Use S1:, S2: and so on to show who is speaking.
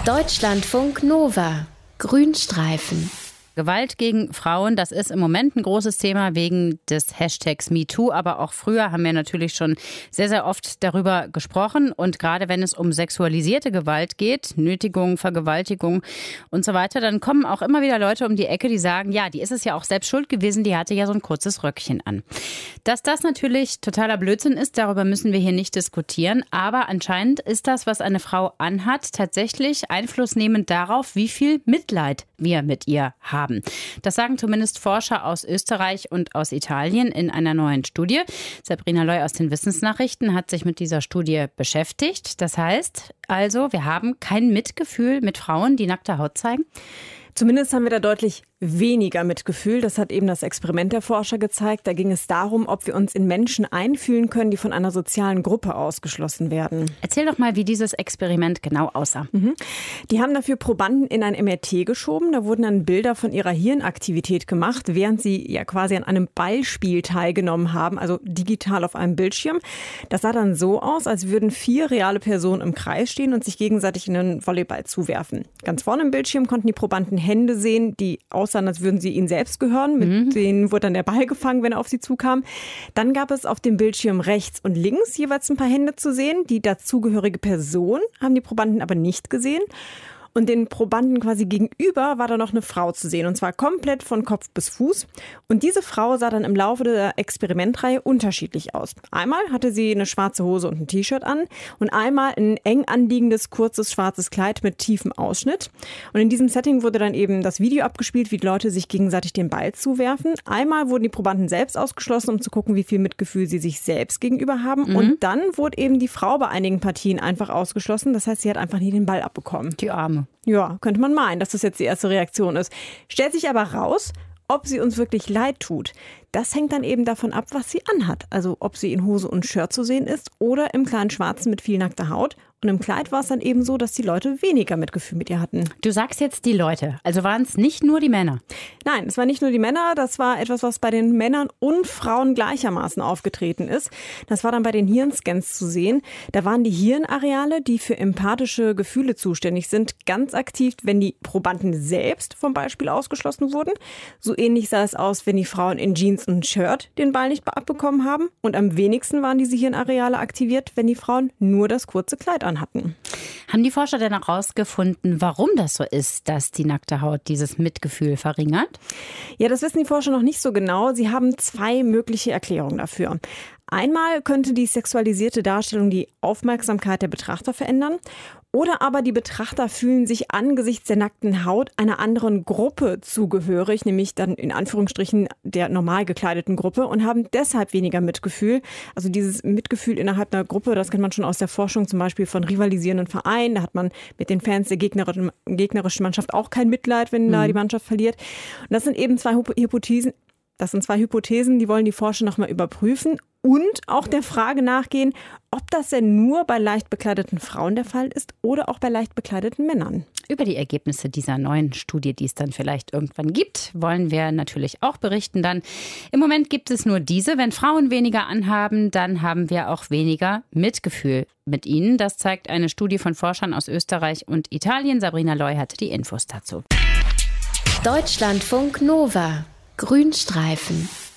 S1: Deutschlandfunk Nova. Grünstreifen.
S2: Gewalt gegen Frauen, das ist im Moment ein großes Thema wegen des Hashtags MeToo. Aber auch früher haben wir natürlich schon sehr, sehr oft darüber gesprochen. Und gerade wenn es um sexualisierte Gewalt geht, Nötigung, Vergewaltigung und so weiter, dann kommen auch immer wieder Leute um die Ecke, die sagen, ja, die ist es ja auch selbst schuld gewesen, die hatte ja so ein kurzes Röckchen an. Dass das natürlich totaler Blödsinn ist, darüber müssen wir hier nicht diskutieren. Aber anscheinend ist das, was eine Frau anhat, tatsächlich einflussnehmend darauf, wie viel Mitleid wir mit ihr haben. Das sagen zumindest Forscher aus Österreich und aus Italien in einer neuen Studie. Sabrina Loy aus den Wissensnachrichten hat sich mit dieser Studie beschäftigt. Das heißt also, wir haben kein Mitgefühl mit Frauen, die nackte Haut zeigen?
S3: Zumindest haben wir da deutlich weniger Mitgefühl. Das hat eben das Experiment der Forscher gezeigt. Da ging es darum, ob wir uns in Menschen einfühlen können, die von einer sozialen Gruppe ausgeschlossen werden.
S2: Erzähl doch mal, wie dieses Experiment genau aussah.
S3: Die haben dafür Probanden in ein MRT geschoben. Da wurden dann Bilder von ihrer Hirnaktivität gemacht, während sie ja quasi an einem Ballspiel teilgenommen haben, also digital auf einem Bildschirm. Das sah dann so aus, als würden 4 reale Personen im Kreis stehen und sich gegenseitig einen Volleyball zuwerfen. Ganz vorne im Bildschirm konnten die Probanden Hände sehen, die aussahen, als würden sie ihnen selbst gehören. Mit denen wurde dann der Ball gefangen, wenn er auf sie zukam. Dann gab es auf dem Bildschirm rechts und links jeweils ein paar Hände zu sehen. Die dazugehörige Person haben die Probanden aber nicht gesehen. Und den Probanden quasi gegenüber war da noch eine Frau zu sehen. Und zwar komplett von Kopf bis Fuß. Und diese Frau sah dann im Laufe der Experimentreihe unterschiedlich aus. Einmal hatte sie eine schwarze Hose und ein T-Shirt an. Und einmal ein eng anliegendes, kurzes, schwarzes Kleid mit tiefem Ausschnitt. Und in diesem Setting wurde dann eben das Video abgespielt, wie die Leute sich gegenseitig den Ball zuwerfen. Einmal wurden die Probanden selbst ausgeschlossen, um zu gucken, wie viel Mitgefühl sie sich selbst gegenüber haben. Und dann wurde eben die Frau bei einigen Partien einfach ausgeschlossen. Das heißt, sie hat einfach nie den Ball abbekommen.
S2: Die Arme.
S3: Ja, könnte man meinen, dass das jetzt die erste Reaktion ist. Stellt sich aber raus, ob sie uns wirklich leid tut. Das hängt dann eben davon ab, was sie anhat. Also ob sie in Hose und Shirt zu sehen ist oder im kleinen Schwarzen mit viel nackter Haut. Und im Kleid war es dann eben so, dass die Leute weniger Mitgefühl mit ihr hatten.
S2: Du sagst jetzt die Leute, also waren es nicht nur die Männer?
S3: Nein, es waren nicht nur die Männer, das war etwas, was bei den Männern und Frauen gleichermaßen aufgetreten ist. Das war dann bei den Hirnscans zu sehen. Da waren die Hirnareale, die für empathische Gefühle zuständig sind, ganz aktiv, wenn die Probanden selbst vom Beispiel ausgeschlossen wurden. So ähnlich sah es aus, wenn die Frauen in Jeans und Shirt den Ball nicht abbekommen haben. Und am wenigsten waren diese Hirnareale aktiviert, wenn die Frauen nur das kurze Kleid anhatten.
S2: Haben die Forscher denn herausgefunden, warum das so ist, dass die nackte Haut dieses Mitgefühl verringert?
S3: Ja, das wissen die Forscher noch nicht so genau. Sie haben 2 mögliche Erklärungen dafür. Einmal könnte die sexualisierte Darstellung die Aufmerksamkeit der Betrachter verändern. Oder aber die Betrachter fühlen sich angesichts der nackten Haut einer anderen Gruppe zugehörig, nämlich dann in Anführungsstrichen der normal gekleideten Gruppe und haben deshalb weniger Mitgefühl. Also dieses Mitgefühl innerhalb einer Gruppe, das kennt man schon aus der Forschung, zum Beispiel von rivalisierenden Vereinen. Da hat man mit den Fans der gegnerischen Mannschaft auch kein Mitleid, wenn da die Mannschaft verliert. Und das sind eben 2 Hypothesen. Das sind 2 Hypothesen, die wollen die Forscher nochmal überprüfen und auch der Frage nachgehen, ob das denn nur bei leicht bekleideten Frauen der Fall ist oder auch bei leicht bekleideten Männern.
S2: Über die Ergebnisse dieser neuen Studie, die es dann vielleicht irgendwann gibt, wollen wir natürlich auch berichten dann. Im Moment gibt es nur diese. Wenn Frauen weniger anhaben, dann haben wir auch weniger Mitgefühl mit ihnen. Das zeigt eine Studie von Forschern aus Österreich und Italien. Sabrina Loy hatte die Infos dazu.
S1: Deutschlandfunk Nova. Grünstreifen.